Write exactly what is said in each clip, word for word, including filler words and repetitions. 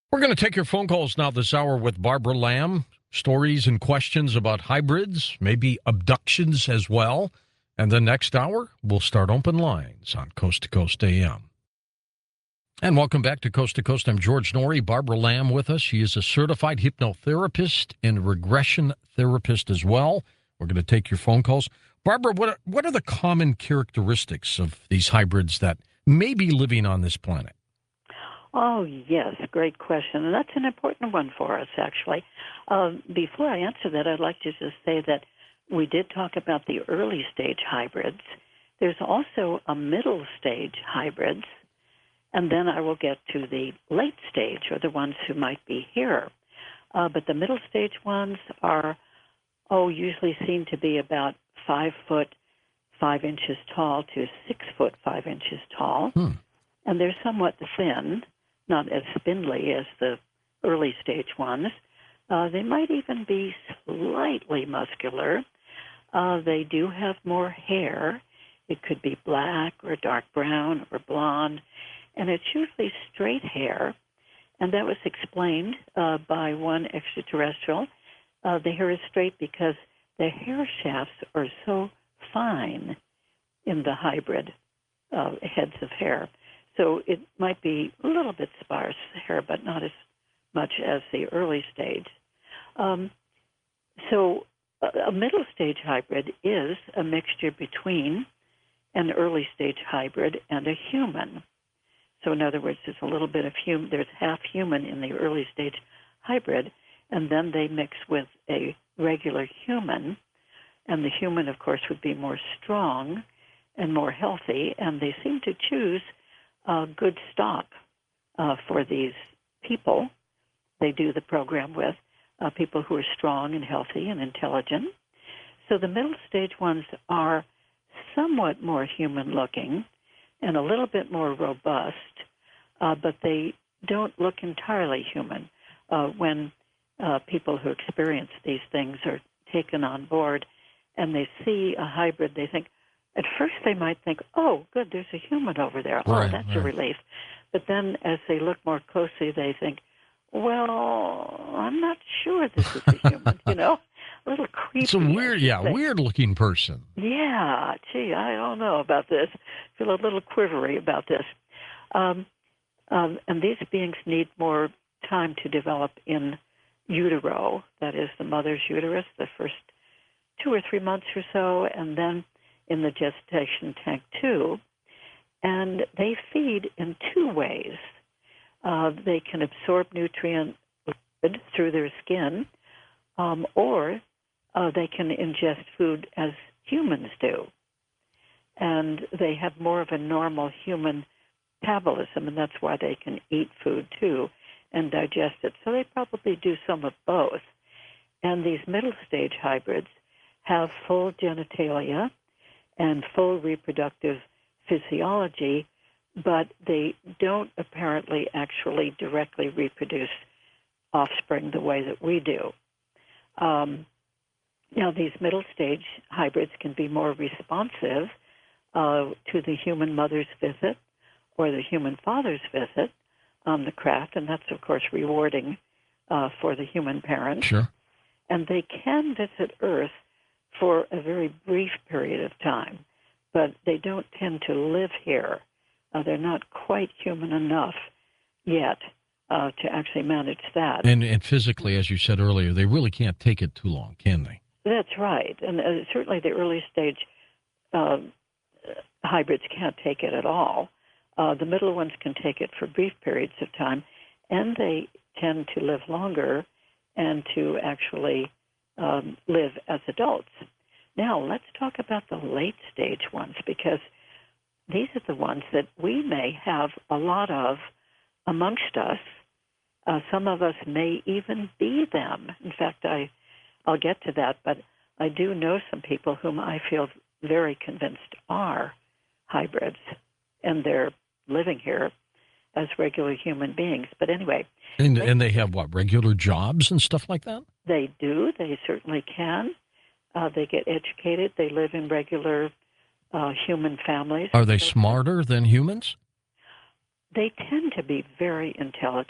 We're going to take your phone calls now this hour with Barbara Lamb. Stories and questions about hybrids, maybe abductions as well. And the next hour, we'll start open lines on Coast to Coast A M. And welcome back to Coast to Coast. I'm George Noory. Barbara Lamb with us. She is a certified hypnotherapist and regression therapist as well. We're going to take your phone calls. Barbara, what are, what are the common characteristics of these hybrids that may be living on this planet? Oh, yes, great question. And that's an important one for us, actually. Uh, before I answer that, I'd like to just say that we did talk about the early stage hybrids. There's also a middle stage hybrids, and then I will get to the late stage, or the ones who might be here. Uh, but the middle stage ones are, oh, usually seem to be about five foot, five inches tall to six foot, five inches tall. Hmm. And they're somewhat thin, not as spindly as the early stage ones. Uh, they might even be slightly muscular. Uh, they do have more hair. It could be black or dark brown or blonde, and it's usually straight hair. And that was explained uh, by one extraterrestrial. Uh, the hair is straight because the hair shafts are so fine in the hybrid uh, heads of hair. So it might be a little bit sparse hair, but not as much as the early stage. Um, so a, a middle stage hybrid is a mixture between an early stage hybrid and a human. So in other words, there's a little bit of human, there's half human in the early stage hybrid, and then they mix with a regular human, and the human, of course, would be more strong and more healthy, and they seem to choose Uh, good stock uh, for these people they do the program with, uh, people who are strong and healthy and intelligent. So the middle stage ones are somewhat more human-looking and a little bit more robust, uh, but they don't look entirely human. Uh, when uh, people who experience these things are taken on board and they see a hybrid, they think, at first they might think, oh, good, there's a human over there. Oh, Right, that's right. a relief. But then as they look more closely, they think, well, I'm not sure this is a human, you know? A little creepy. It's a weird, yeah, weird-looking person. Yeah, gee, I don't know about this. I feel a little quivery about this. Um, um, and these beings need more time to develop in utero, that is the mother's uterus, the first two or three months or so, and then in the gestation tank too. And they feed in two ways. Uh, they can absorb nutrient liquid through their skin, um, or uh, they can ingest food as humans do. And they have more of a normal human metabolism, and that's why they can eat food too and digest it. So they probably do some of both. And these middle stage hybrids have full genitalia and full reproductive physiology, but they don't apparently actually directly reproduce offspring the way that we do. Um, now, these middle stage hybrids can be more responsive uh, to the human mother's visit or the human father's visit on the craft, and that's, of course, rewarding uh, for the human parent. Sure. And they can visit Earth for a very brief period of time, but they don't tend to live here. Uh, they're not quite human enough yet uh, to actually manage that. And, and physically, as you said earlier, they really can't take it too long, can they? That's right. And uh, certainly the early stage uh, hybrids can't take it at all. Uh, the middle ones can take it for brief periods of time, and they tend to live longer and to actually um, live as adults. Now, let's talk about the late stage ones, because these are the ones that we may have a lot of amongst us. Uh, some of us may even be them. In fact, I, I'll get to that, but I do know some people whom I feel very convinced are hybrids, and they're living here as regular human beings. But anyway. And, they, and they have, what, regular jobs and stuff like that? They do. They certainly can. Uh, they get educated. They live in regular uh, human families. Are they smarter than humans? They tend to be very intelligent.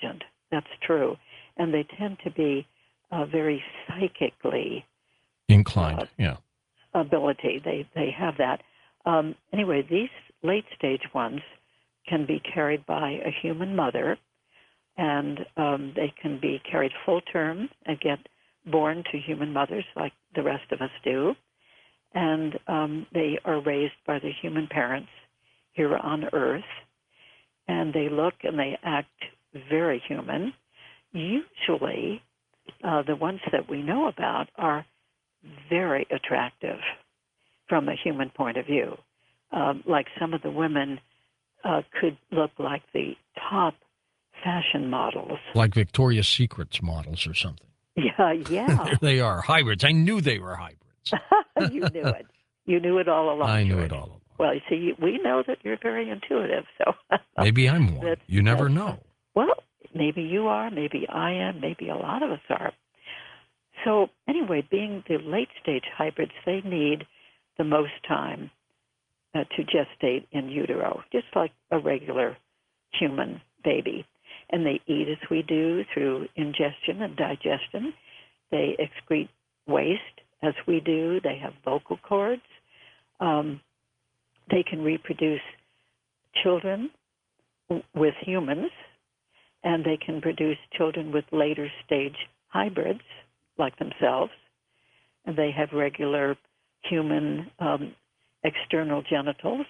that's true. And they tend to be uh, very psychically inclined. uh, yeah. ability. They they have that. Um, anyway, these late stage ones can be carried by a human mother, and um, they can be carried full term and get born to human mothers like the rest of us do. And um, they are raised by the human parents here on Earth, and they look and they act very human. Usually, uh, the ones that we know about are very attractive from a human point of view. Um, like some of the women uh, could look like the top fashion models. Like Victoria's Secret's models or something. Yeah, yeah. There they are, hybrids. I knew they were hybrids. You knew it. You knew it all along. I knew George. it all along. Well, you see, we know that you're very intuitive, so Maybe I'm one. That's- You never that's- know. well, maybe you are, maybe I am, maybe a lot of us are. So anyway, being the late stage hybrids, they need the most time uh, to gestate in utero, just like a regular human baby. And they eat as we do through ingestion and digestion. They excrete waste as we do. They have vocal cords. Um, they can reproduce children w- with humans, and they can produce children with later stage hybrids like themselves. And they have regular human um, external genitals.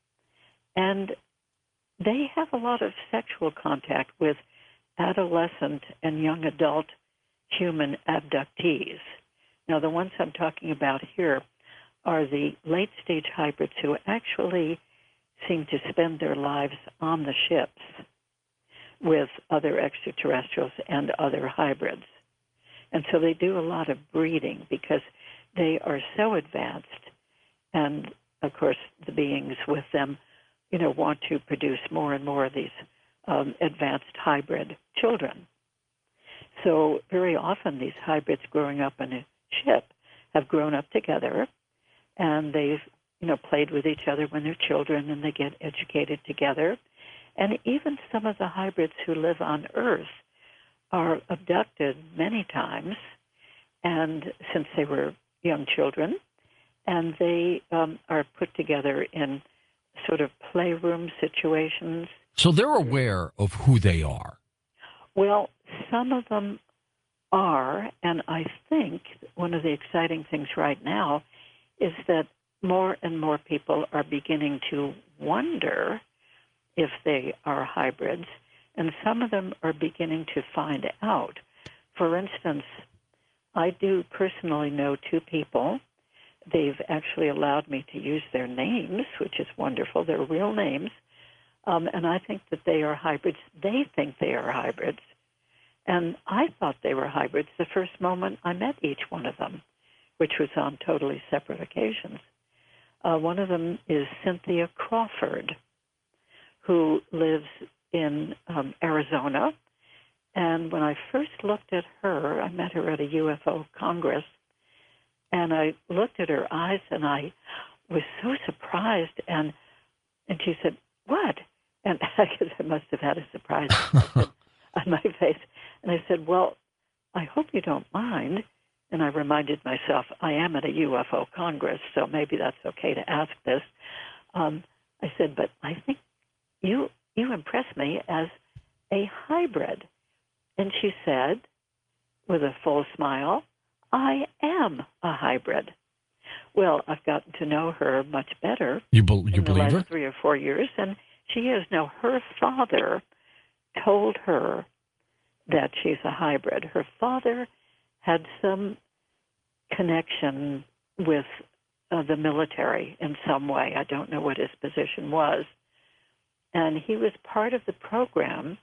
And they have a lot of sexual contact with adolescent and young adult human abductees. Now, the ones I'm talking about here are the late-stage hybrids who actually seem to spend their lives on the ships with other extraterrestrials and other hybrids. And so they do a lot of breeding because they are so advanced. And, of course, the beings with them, you know, want to produce more and more of these um, advanced hybrid children. So very often these hybrids growing up in a ship have grown up together, and they've, you know, played with each other when they're children, and they get educated together. And even some of the hybrids who live on Earth are abducted many times, and since they were young children, and they um, are put together in sort of playroom situations. So they're aware of who they are. Well, some of them are, and I think one of the exciting things right now is that more and more people are beginning to wonder if they are hybrids, and some of them are beginning to find out. For instance, I do personally know two people. They've actually allowed me to use their names, which is wonderful. They're real names. Um, and I think that they are hybrids. They think they are hybrids. And I thought they were hybrids the first moment I met each one of them, which was on totally separate occasions. Uh, one of them is Cynthia Crawford, who lives in um, Arizona. And when I first looked at her, I met her at a U F O Congress, and I looked at her eyes, and I was so surprised. And and she said, "What?" And I guess I must have had a surprise on my face. And I said, "Well, I hope you don't mind." And I reminded myself, I am at a U F O Congress, so maybe that's okay to ask this. Um, I said, "But I think you you impress me as a hybrid." And she said, with a full smile, "I am a hybrid." Well, I've gotten to know her much better You, be, you in the believe last her? three or four years, and she is. Now, her father told her that she's a hybrid. Her father had some connection with uh, the military in some way. I don't know what his position was. And he was part of the program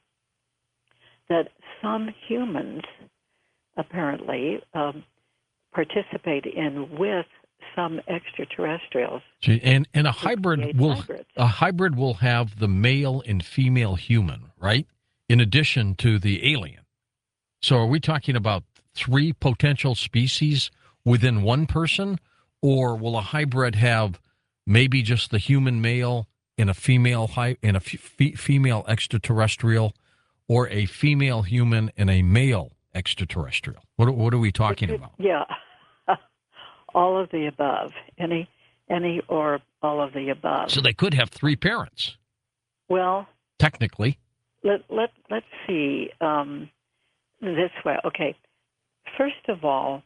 that some humans apparently um, participate in with some extraterrestrials. See, And and a to hybrid create will hybrids. a hybrid will have the male and female human, right? In addition to the alien. So are we talking about three potential species within one person, or will a hybrid have maybe just the human male and a female hy- and a f- female extraterrestrial, or a female human and a male extraterrestrial? What, what are we talking about? Yeah, all of the above. Any, any or all of the above. So they could have three parents, Well, technically. let let let's see um, this way. Okay, first of all,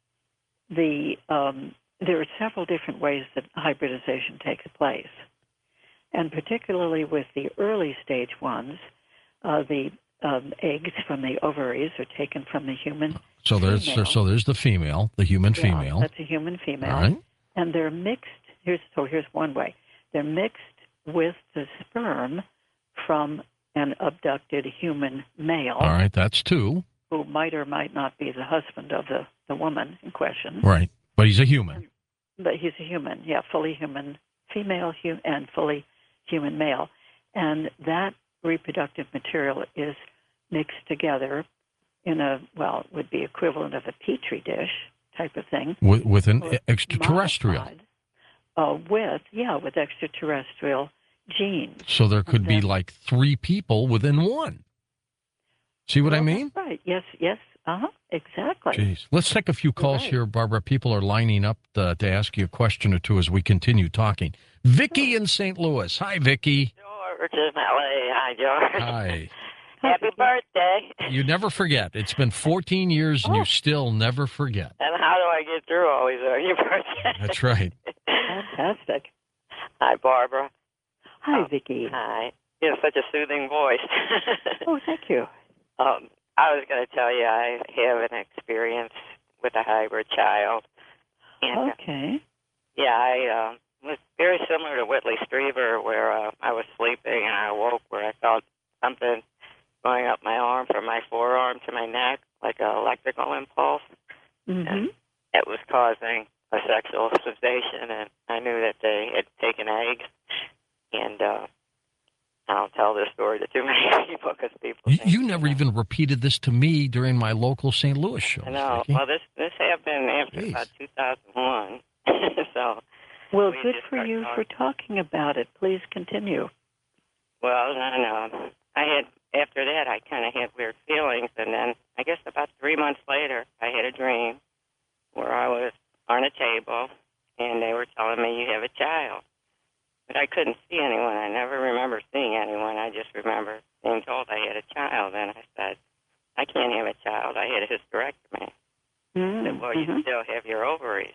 the um, there are several different ways that hybridization takes place, and particularly with the early stage ones, uh, the um, eggs from the ovaries are taken from the human. So there's female. so there's the female, the human Yeah, female. that's a human female, All right. and they're mixed. Here's so here's one way: they're mixed with the sperm from an abducted human male. All right, that's two. Who might or might not be the husband of the, the woman in question. Right, but he's a human. But he's a human, yeah, fully human female hu- and fully human male. And that reproductive material is mixed together in a, well, it would be equivalent of a petri dish type of thing. With, with an or extraterrestrial. modified, Uh, with, yeah, with extraterrestrial genes. So there could And be then- like three people within one. See what I Well, mean? that's right, yes, yes, uh-huh, exactly. Jeez. Let's take a few calls right. here, Barbara. People are lining up to, to ask you a question or two as we continue talking. Vicky in Saint Louis. Hi, Vicky. George in L A. Hi, George. Hi. Happy birthday. You never forget. It's been fourteen years and Oh. you still never forget. And how do I get through always on your birthday? That's right. Fantastic. Hi, Barbara. Hi, Oh, Vicki. Hi. You have such a soothing voice. Oh, thank you. um, I was going to tell you I have an experience with a hybrid child. And, Okay. yeah, I uh, was very similar to Whitley Strieber, where uh, I was sleeping and I awoke where I felt something going up my arm from my forearm to my neck, like an electrical impulse. Mm-hmm. And it was causing a sexual sensation, and I knew that they had taken eggs. And uh, I don't tell this story to too many people because people. You, think, you never even repeated this to me during my local Saint Louis show. I know. Vicky. Well, this this happened after Jeez. about two thousand one. So. Well, we good just for start you for talking. talking about it. Please continue. Well, no, no. I had after that I kind of had weird feelings, and then I guess about three months later I had a dream where I was on a table and they were telling me you have a child, but I couldn't see anyone. I never remember seeing anyone. I just remember being told I had a child, and I said I can't have a child. I had a hysterectomy. Mm-hmm. Said, well, you still have your ovaries.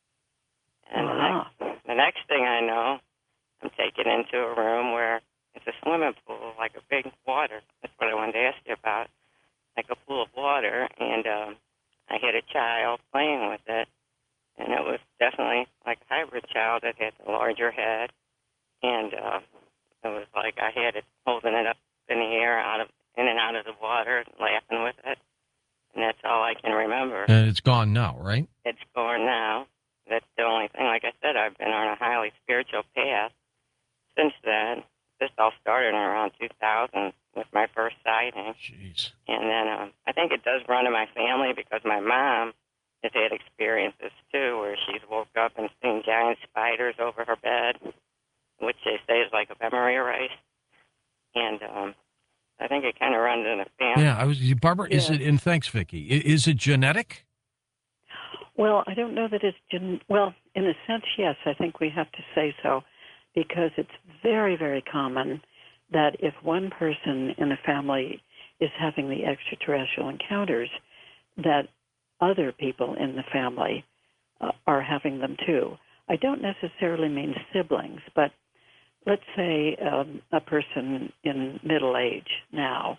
And the, Wow. next, the next thing I know, I'm taken into a room where it's a swimming pool, like a big water. That's what I wanted to ask you about, like a pool of water. And um, I had a child playing with it, and it was definitely like a hybrid child that had a larger head. And uh, it was like I had it holding it up in the air, out of in and out of the water, laughing with it. And that's all I can remember. And it's gone now, right? It's gone now. That's the only thing. Like I said, I've been on a highly spiritual path since then. This all started around two thousand with my first sighting. Jeez. And then um, I think it does run in my family because my mom has had experiences, too, where she's woke up and seen giant spiders over her bed, which they say is like a memory erase. And um, I think it kind of runs in the family. Yeah, I was Barbara. Is Yeah. it? And thanks, Vicky. I- Is it genetic? Well, I don't know that it's gen- well, in a sense, yes. I think we have to say so, because it's very, very common that if one person in the family is having the extraterrestrial encounters, that other people in the family uh, are having them too. I don't necessarily mean siblings, but let's say um, a person in middle age now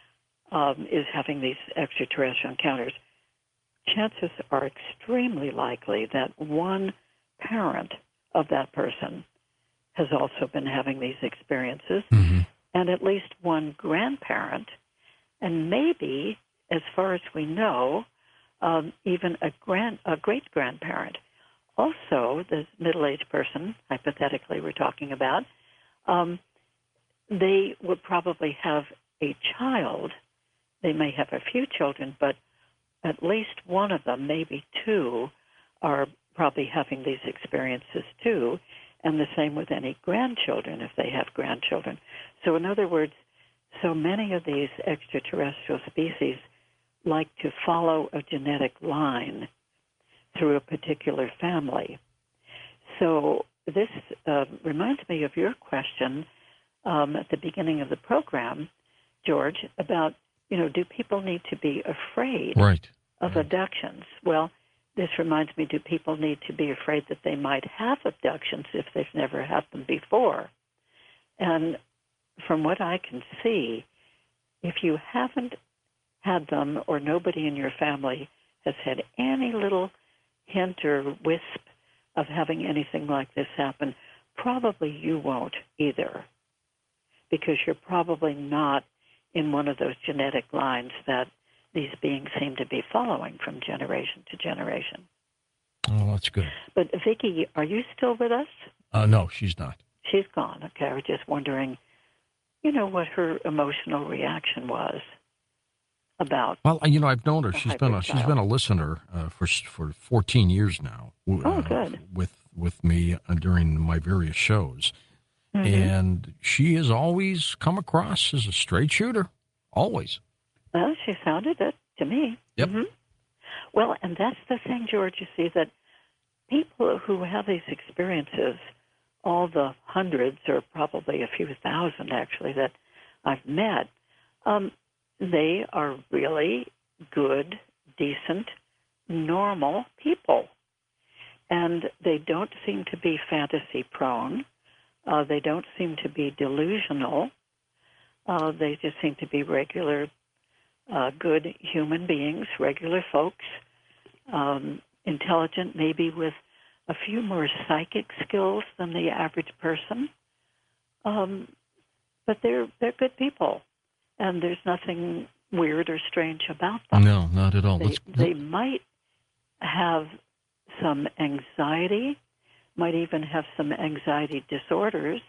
um, is having these extraterrestrial encounters. Chances are extremely likely that one parent of that person has also been having these experiences, Mm-hmm. and at least one grandparent, and maybe, as far as we know, um, even a grand, a great grandparent. Also, the middle-aged person, hypothetically, we're talking about, um, they would probably have a child. They may have a few children, but at least one of them, maybe two, are probably having these experiences too, and the same with any grandchildren if they have grandchildren. So in other words, so many of these extraterrestrial species like to follow a genetic line through a particular family. So this uh, reminds me of your question um, at the beginning of the program, George, about, you know, do people need to be afraid right. of right. abductions? Well, this reminds me, do people need to be afraid that they might have abductions if they've never had them before? And from what I can see, if you haven't had them or nobody in your family has had any little hint or wisp of having anything like this happen, probably you won't either, because you're probably not in one of those genetic lines that these beings seem to be following from generation to generation. Oh, that's good. But Vicki, are you still with us? Uh, no, she's not. She's gone. Okay, I was just wondering, you know, what her emotional reaction was about. Well, you know, I've known her. the She's been a, hybrid she's child. been a listener uh, for for fourteen years now. uh, Oh, good. With with me uh, during my various shows, Mhm. and she has always come across as a straight shooter. Always. Well, she sounded it to me. Yep. Mhm. Well, and that's the thing, George, you see, that people who have these experiences, all the hundreds or probably a few thousand actually that I've met, um, they are really good, decent, normal people. And they don't seem to be fantasy prone. Uh, they don't seem to be delusional. Uh, they just seem to be regular, uh, good human beings, regular folks, um, intelligent, maybe with a few more psychic skills than the average person. Um, but they're they're good people, and there's nothing weird or strange about them. No, not at all. They, Let's, they might have some anxiety, might even have some anxiety disorders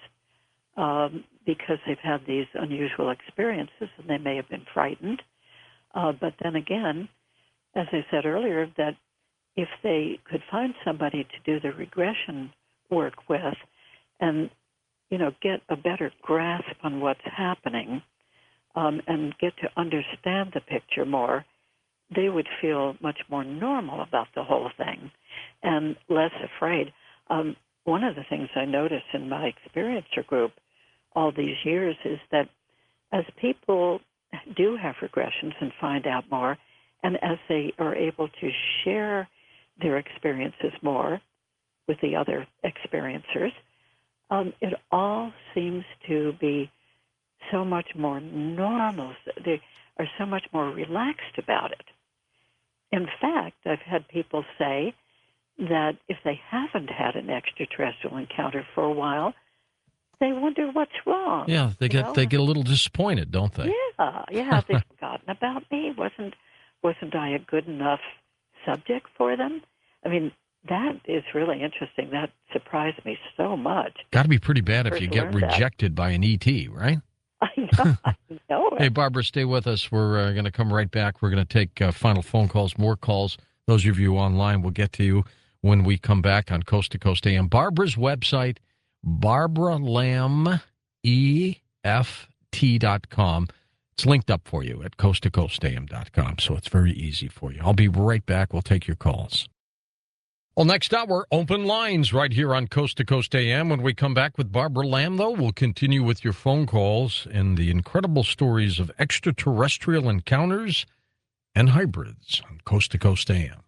um, because they've had these unusual experiences and they may have been frightened. Uh, but then again, as I said earlier, that if they could find somebody to do the regression work with and, you know, get a better grasp on what's happening um, and get to understand the picture more, they would feel much more normal about the whole thing and less afraid. Um, one of the things I noticed in my experiencer group all these years is that as people do have regressions and find out more, and as they are able to share their experiences more with the other experiencers, um, it all seems to be so much more normal. They are so much more relaxed about it. In fact, I've had people say that if they haven't had an extraterrestrial encounter for a while, they wonder what's wrong. yeah, they you get know? they get a little disappointed, don't they? Yeah, yeah, they've forgotten about me. Wasn't wasn't I a good enough subject for them? I mean, that is really interesting. That surprised me so much. Got to be pretty bad if First you get learned that. rejected by an E T, right? I know, I know it. Hey, Barbara, stay with us. We're uh, going to come right back. We're going to take uh, final phone calls, more calls. Those of you online, we'll get to you when we come back on Coast to Coast A M. Barbara's website, Barbara Lamb E F T dot com. It's linked up for you at coast to coast A M dot com, so it's very easy for you. I'll be right back. We'll take your calls. Well, next hour, open lines right here on Coast to Coast A M. When we come back with Barbara Lamb, though, we'll continue with your phone calls and the incredible stories of extraterrestrial encounters and hybrids on Coast to Coast A M.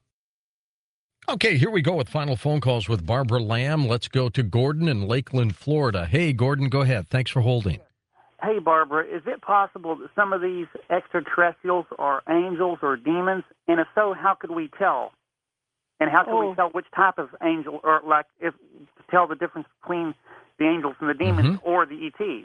Okay, here we go with final phone calls with Barbara Lamb. Let's go to Gordon in Lakeland, Florida. Hey, Gordon, go ahead. Thanks for holding. Hey, Barbara, is it possible that some of these extraterrestrials are angels or demons? And if so, how could we tell? And how can Oh. we tell which type of angel, or like if to tell the difference between the angels and the demons Mhm. or the E Ts?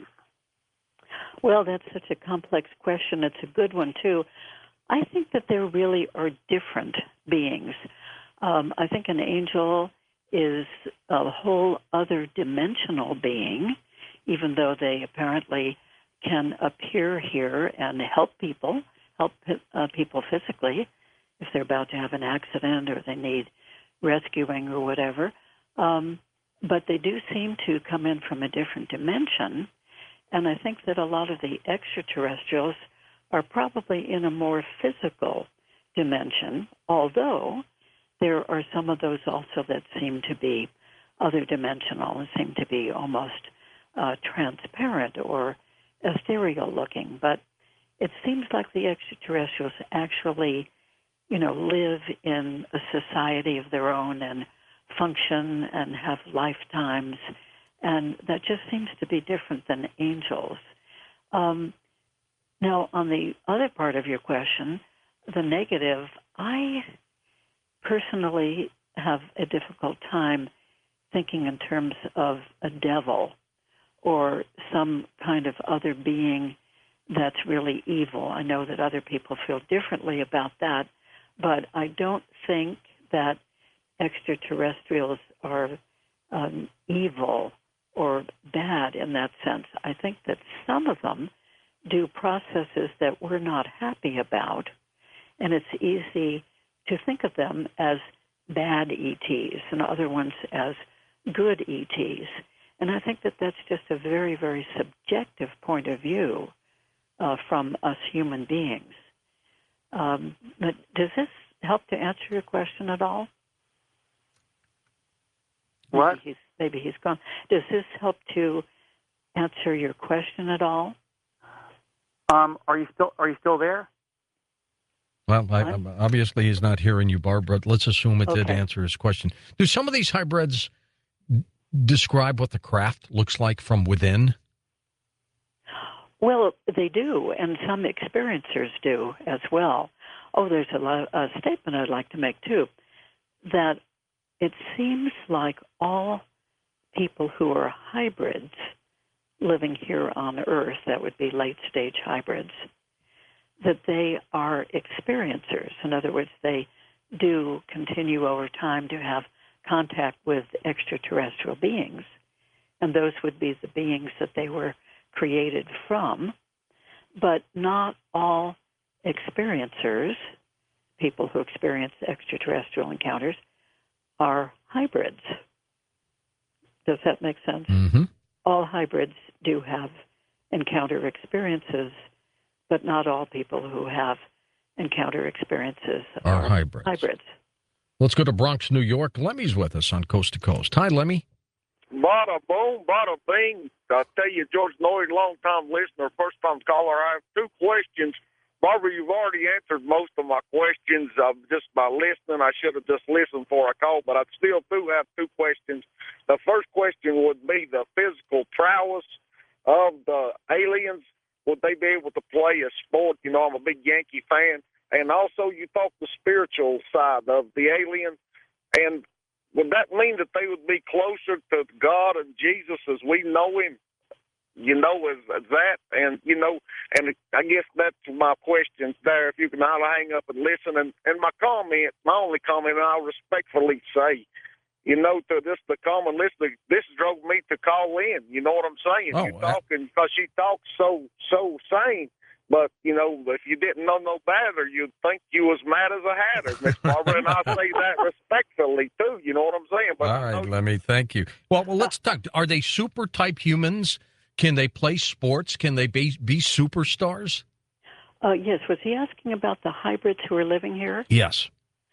Well, that's such a complex question. It's a good one, too. I think that there really are different beings. Um, I think an angel is a whole other dimensional being, even though they apparently can appear here and help people, help uh, people physically if they're about to have an accident or they need rescuing or whatever. Um, but they do seem to come in from a different dimension. And I think that a lot of the extraterrestrials are probably in a more physical dimension, although there are some of those also that seem to be other dimensional and seem to be almost uh, transparent or ethereal looking. But it seems like the extraterrestrials actually, you know, live in a society of their own and function and have lifetimes, and that just seems to be different than angels. Um, now, on the other part of your question, the negative, I personally have a difficult time thinking in terms of a devil or some kind of other being that's really evil. I know that other people feel differently about that, but I don't think that extraterrestrials are um, evil or bad in that sense. I think that some of them do processes that we're not happy about, and it's easy to think of them as bad E Ts and other ones as good E Ts. And I think that that's just a very, very subjective point of view uh, from us human beings. Um, but does this help to answer your question at all? What? Maybe he's, maybe he's gone. Does this help to answer your question at all? Um, are you still Are you still there? Well, I, obviously he's not hearing you, Barbara. Let's assume it Okay. did answer his question. Do some of these hybrids describe what the craft looks like from within? Well, they do, and some experiencers do as well. Oh, there's a, lo- a statement I'd like to make, too, that it seems like all people who are hybrids living here on Earth, that would be late-stage hybrids, that they are experiencers. In other words, they do continue over time to have contact with extraterrestrial beings, and those would be the beings that they were created from. But not all experiencers, people who experience extraterrestrial encounters, are hybrids. Does that make sense? Mm-hmm. All hybrids do have encounter experiences, but not all people who have encounter experiences Are are hybrids. hybrids. Let's go to Bronx, New York. Lemmy's with us on Coast to Coast. Hi, Lemmy. Bada boom, bada bing. I tell you, George Noy, long-time listener, first-time caller. I have two questions. Barbara, you've already answered most of my questions uh, just by listening. I should have just listened before I called, but I still do have two questions. The first question would be the physical prowess of the aliens. Would they be able to play a sport? You know, I'm a big Yankee fan. And also, you talk the spiritual side of the alien. And would that mean that they would be closer to God and Jesus as we know him, you know, as, as that? And, you know, and I guess that's my questions there. If you can I'll hang up and listen. And, and my comment, my only comment, and I'll respectfully say, you know, to this, the common listener, this drove me to call in. You know what I'm saying? Oh, You're talking, because she talks so, so sane. But, you know, if you didn't know no better, you'd think you was mad as a hatter, Miss Barbara, and I say that respectfully, too. You know what I'm saying? But All right, Lemmy, thank you. Well, well, let's talk. Are they super-type humans? Can they play sports? Can they be, be superstars? Uh, yes, was he asking about the hybrids who are living here? Yes.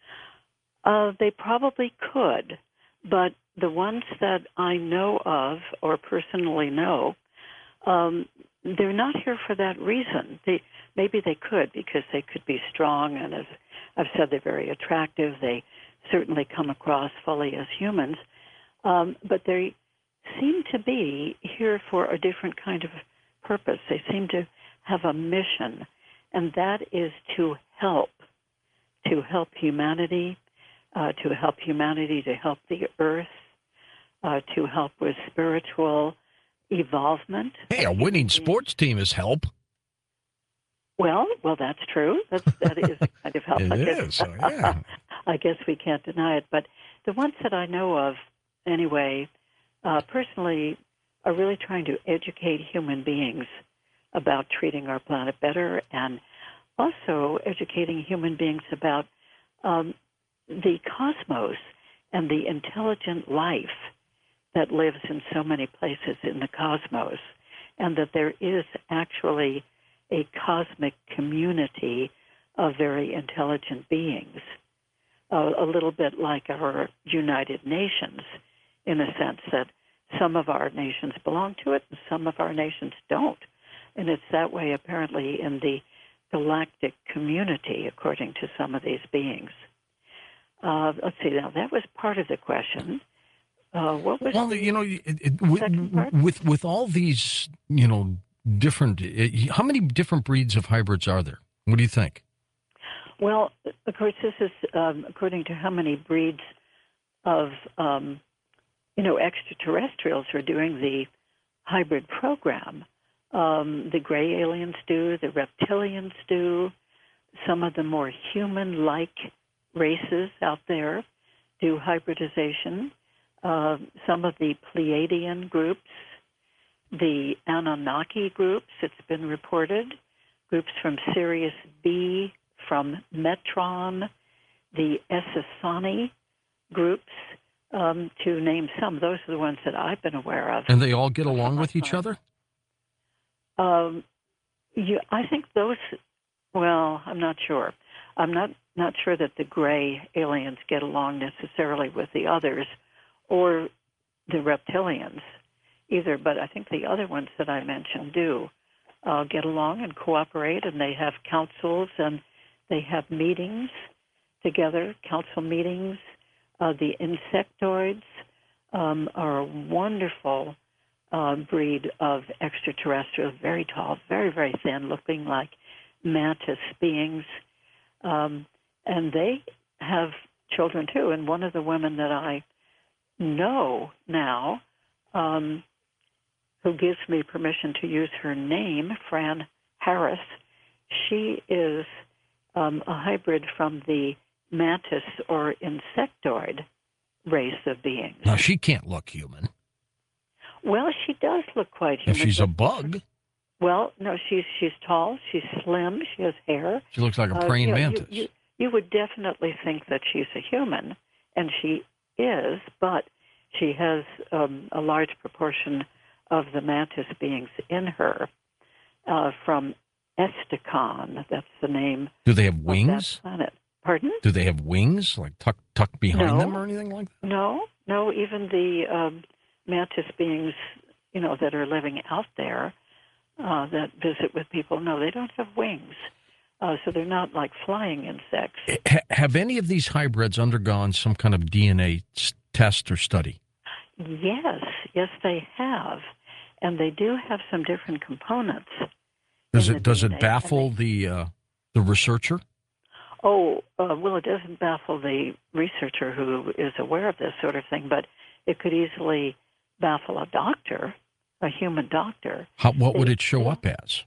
Uh, they probably could, but the ones that I know of or personally know, um, they're not here for that reason. They, maybe they could because they could be strong, and as I've said, they're very attractive. They certainly come across fully as humans, um, but they seem to be here for a different kind of purpose. They seem to have a mission, and that is to help, to help humanity, uh, to help humanity, to help the earth, uh, to help with spiritual evolvement. Hey, a winning sports team is help. Well, well, that's true. That's, that is a kind of help. It I guess, is, so, yeah. I guess we can't deny it. But the ones that I know of, anyway, uh, personally, are really trying to educate human beings about treating our planet better, and also educating human beings about um, the cosmos and the intelligent life that lives in so many places in the cosmos. and that there is actually a cosmic community of very intelligent beings, uh, a little bit like our United Nations, in a sense that some of our nations belong to it and some of our nations don't. And it's that way, apparently, in the galactic community, according to some of these beings. Uh, let's see, now, that was part of the question. Uh, what was well, the you know, it, it, with, second part? with with all these, you know, different, uh, how many different breeds of hybrids are there? What do you think? Well, of course, this is um, according to how many breeds of, um, you know, extraterrestrials are doing the hybrid program. Um, the gray aliens do, the reptilians do, some of the more human-like races out there do hybridization. Uh, some of the Pleiadian groups, the Anunnaki groups, it's been reported, groups from Sirius B, from Metron, the Essassani groups, um, to name some. Those are the ones that I've been aware of. And they all get along with each other? Um, you, I think those, well, I'm not sure. I'm not, not sure that the gray aliens get along necessarily with the others or the reptilians either, but I think the other ones that I mentioned do uh, get along and cooperate, and they have councils and they have meetings together, council meetings. Uh, the insectoids um, are a wonderful uh, breed of extraterrestrials, very tall, very, very thin, looking like mantis beings. Um, and they have children, too. And one of the women that I know now, um, who gives me permission to use her name, Fran Harris, she is um, a hybrid from the mantis or insectoid race of beings. Now, she can't look human. Well, she does look quite human. If she's a bug. Well, no, she's she's tall, she's slim, she has hair. She looks like a Uh, praying you know, you- mantis. You, you would definitely think that she's a human, and she is, but she has um, a large proportion of the mantis beings in her uh, from Esticon. That's the name Do they have of wings? that planet. Pardon? Do they have wings, like tucked tucked behind No. them or anything like that? No, no, even the um, mantis beings, you know, that are living out there uh, that visit with people, no, they don't have wings. Uh, so they're not like flying insects. Ha- have any of these hybrids undergone some kind of D N A s- test or study? Yes, yes, they have. And they do have some different components. Does in the it does D N A, it baffle and the uh, the researcher? Oh, uh, well, it doesn't baffle the researcher who is aware of this sort of thing, but it could easily baffle a doctor, a human doctor. How, what would They- it show up as?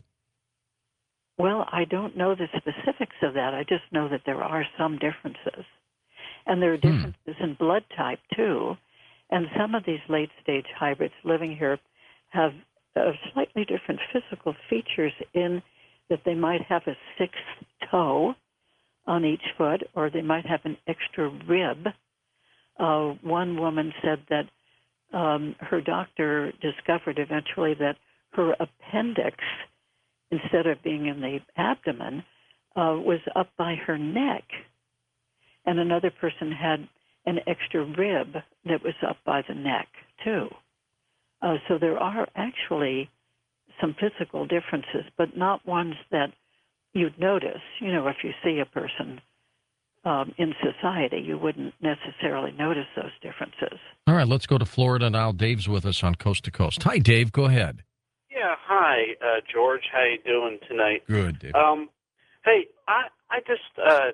Well, I don't know the specifics of that. I just know that there are some differences. And there are Hmm. differences in blood type, too. And some of these late-stage hybrids living here have uh, slightly different physical features in that they might have a sixth toe on each foot, or they might have an extra rib. Uh, one woman said that um, her doctor discovered eventually that her appendix, instead of being in the abdomen, uh, was up by her neck. And another person had an extra rib that was up by the neck, too. Uh, so there are actually some physical differences, but not ones that you'd notice. You know, if you see a person um, in society, you wouldn't necessarily notice those differences. All right, let's go to Florida now. Dave's with us on Coast to Coast. Hi, Dave. Go ahead. Yeah, hi, uh, George. How you doing tonight? Good, Dave. Um, hey, I I just uh,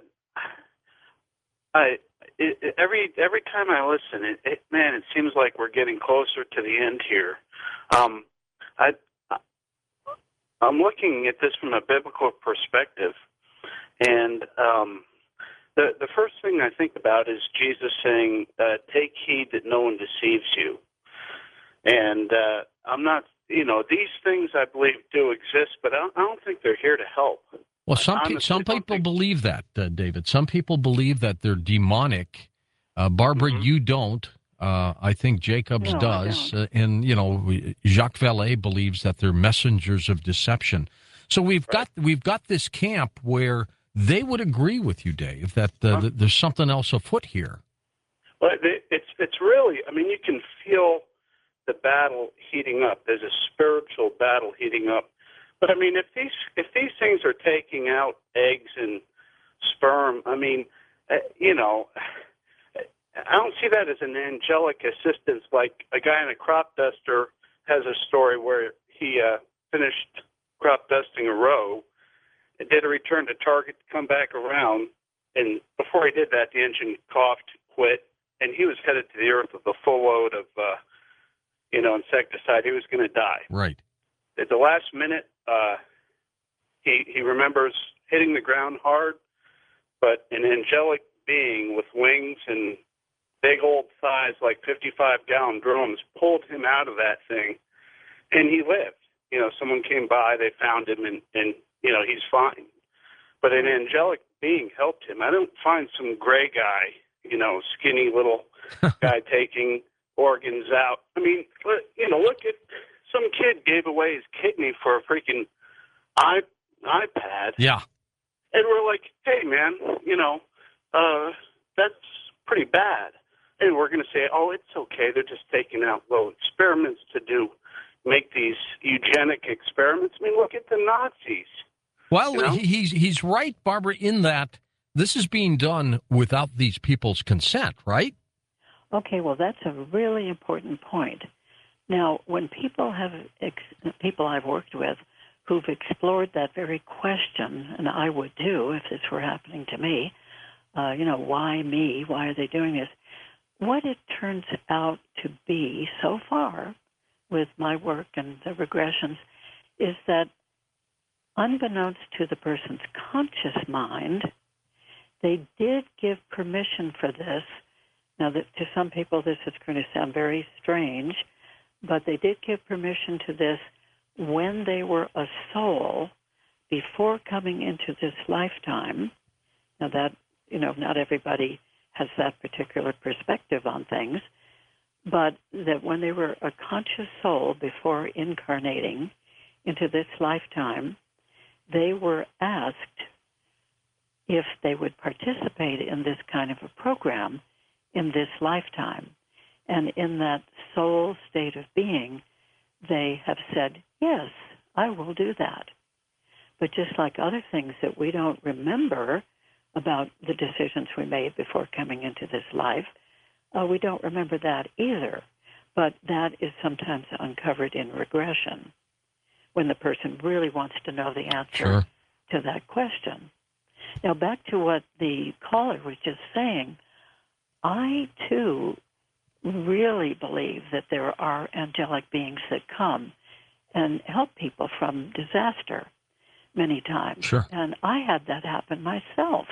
I it, it- every every time I listen, it, it man, it seems like we're getting closer to the end here. Um, I I'm looking at this from a biblical perspective, and um, the the first thing I think about is Jesus saying, uh, "Take heed that no one deceives you." And uh, I'm not, you know, these things I believe do exist, but I don't, I don't think they're here to help. Well, some pe- honestly some don't people think- believe that, uh, David. Some people believe that they're demonic. Uh, Barbara, Mhm. you don't. Uh, I think Jacobs No, I does. don't. Uh, and, you know, we- Jacques Vallée believes that they're messengers of deception. So we've Right. got we've got this camp where they would agree with you, Dave, that uh, Huh? th- there's something else afoot here. Well, it, it's it's really. I mean, you can feel the battle heating up. There's a spiritual battle heating up. But I mean, if these if these things are taking out eggs and sperm, I mean, uh, you know, I don't see that as an angelic assistance. Like a guy in a crop duster has a story where he uh, finished crop dusting a row, and did a return to target, come back around, and before he did that, the engine coughed, quit, and he was headed to the earth with a full load of, uh, you know, insecticide. He was going to die. Right. At the last minute, uh, he he remembers hitting the ground hard, but an angelic being with wings and big old thighs, like fifty-five gallon drums, pulled him out of that thing, and he lived. You know, someone came by, they found him, and, and you know, he's fine. But an angelic being helped him. I don't find some gray guy, you know, skinny little guy taking organs out. I mean, you know, look at some kid gave away his kidney for a freaking i iPad. Yeah. And we're like, hey, man, you know, uh, that's pretty bad. And we're going to say, oh, it's okay. They're just taking out little experiments to do, make these eugenic experiments. I mean, look at the Nazis. Well, You know? he- he's he's right, Barbara, in that this is being done without these people's consent, right? Okay, well, that's a really important point. Now, when people have ex- people I've worked with who've explored that very question, and I would too if this were happening to me, uh, you know, why me? Why are they doing this? What it turns out to be so far with my work and the regressions is that unbeknownst to the person's conscious mind, they did give permission for this. Now, that to some people this is going to sound very strange, but they did give permission to this when they were a soul before coming into this lifetime. Now that, you know, not everybody has that particular perspective on things, but that when they were a conscious soul before incarnating into this lifetime, they were asked if they would participate in this kind of a program in this lifetime. And in that soul state of being, they have said, yes, I will do that. But just like other things that we don't remember about the decisions we made before coming into this life, uh, we don't remember that either. But that is sometimes uncovered in regression when the person really wants to know the answer Sure. to that question. Now, back to what the caller was just saying, I, too, really believe that there are angelic beings that come and help people from disaster many times. Sure. And I had that happen myself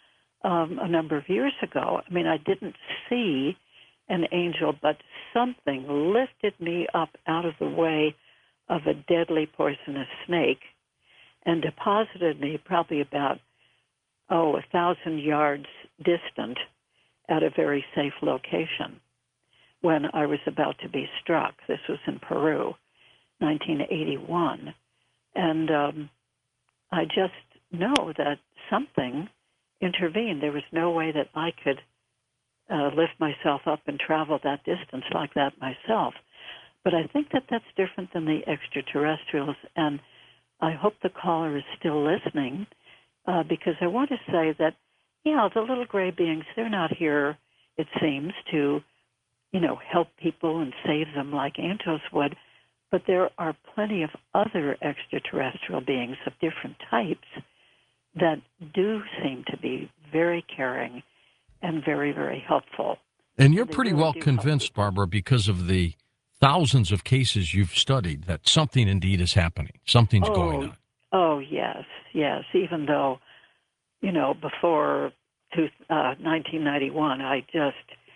um, a number of years ago. I mean, I didn't see an angel, but something lifted me up out of the way of a deadly poisonous snake and deposited me probably about, oh, a thousand yards distant at a very safe location when I was about to be struck. This was in Peru, nineteen eighty-one. And um, I just know that something intervened. There was no way that I could uh, lift myself up and travel that distance like that myself. But I think that that's different than the extraterrestrials, and I hope the caller is still listening uh, because I want to say that, yeah, the little gray beings, they're not here, it seems, to, you know, help people and save them like Antos would, but there are plenty of other extraterrestrial beings of different types that do seem to be very caring and very, very helpful. And you're They pretty really well do help convinced, people. Barbara, because of the thousands of cases you've studied, that something indeed is happening. Something's oh, going on. Oh, yes, yes. Even though, you know, before two, uh, nineteen ninety-one, I just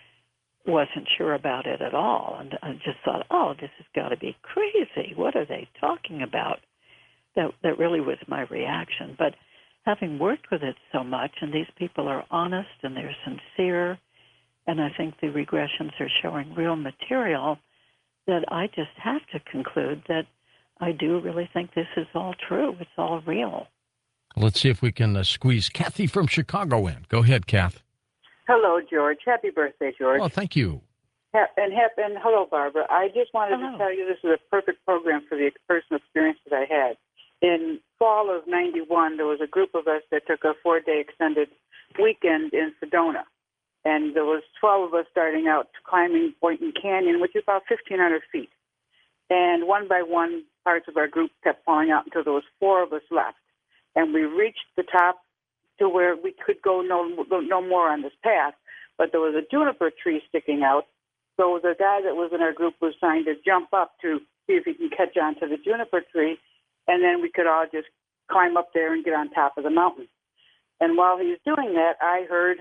wasn't sure about it at all. And I just thought, oh, this has got to be crazy. What are they talking about? That, that really was my reaction. But having worked with it so much, and these people are honest and they're sincere, and I think the regressions are showing real material, that I just have to conclude that I do really think this is all true. It's all real. Let's see if we can uh, squeeze Kathy from Chicago in. Go ahead, Kath. Hello, George. Happy birthday, George. Oh, thank you. Ha- and, ha- and hello, Barbara. I just wanted Hello. to tell you this is a perfect program for the personal experience that I had. In fall of ninety-one, there was a group of us that took a four-day extended weekend in Sedona. And there was twelve of us starting out climbing Boynton Canyon, which is about fifteen hundred feet. And one by one, parts of our group kept falling out until there was four of us left. And we reached the top to where we could go no, no more on this path. But there was a juniper tree sticking out. So the guy that was in our group was trying to jump up to see if he can catch on to the juniper tree. And then we could all just climb up there and get on top of the mountain. And while he was doing that, I heard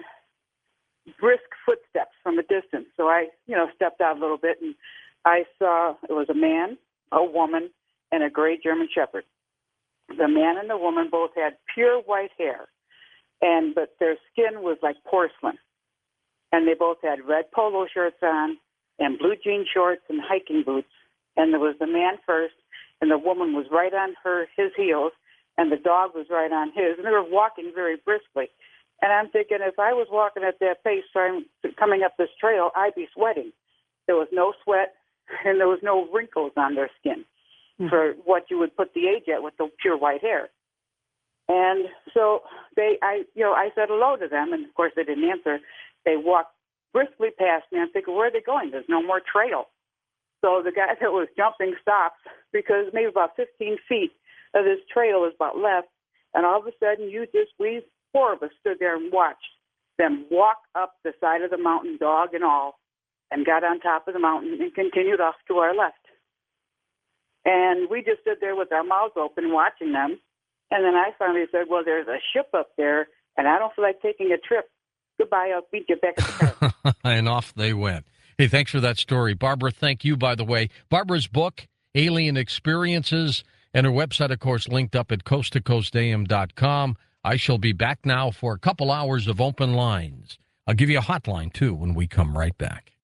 brisk footsteps from a distance. So I, you know, stepped out a little bit, and I saw it was a man, a woman, and a gray German Shepherd. The man and the woman both had pure white hair, and but their skin was like porcelain. And they both had red polo shirts on and blue jean shorts and hiking boots. And there was the man first, and the woman was right on her his heels, and the dog was right on his. And they were walking very briskly. And I'm thinking, if I was walking at that pace trying, coming up this trail, I'd be sweating. There was no sweat, and there was no wrinkles on their skin mm-hmm. for what you would put the age at with the pure white hair. And so they, I, you know, I said hello to them, and of course they didn't answer. They walked briskly past me. I'm thinking, where are they going? There's no more trail. So the guy that was jumping stops because maybe about fifteen feet of this trail is about left, and all of a sudden you just, we four of us stood there and watched them walk up the side of the mountain, dog and all, and got on top of the mountain and continued off to our left. And we just stood there with our mouths open watching them. And then I finally said, well, there's a ship up there, and I don't feel like taking a trip. Goodbye, I'll meet you back at the car. And off they went. Hey, thanks for that story. Barbara, thank you, by the way. Barbara's book, Alien Experiences, and her website, of course, linked up at coast to coast a m dot com. I shall be back now for a couple hours of open lines. I'll give you a hotline, too, when we come right back.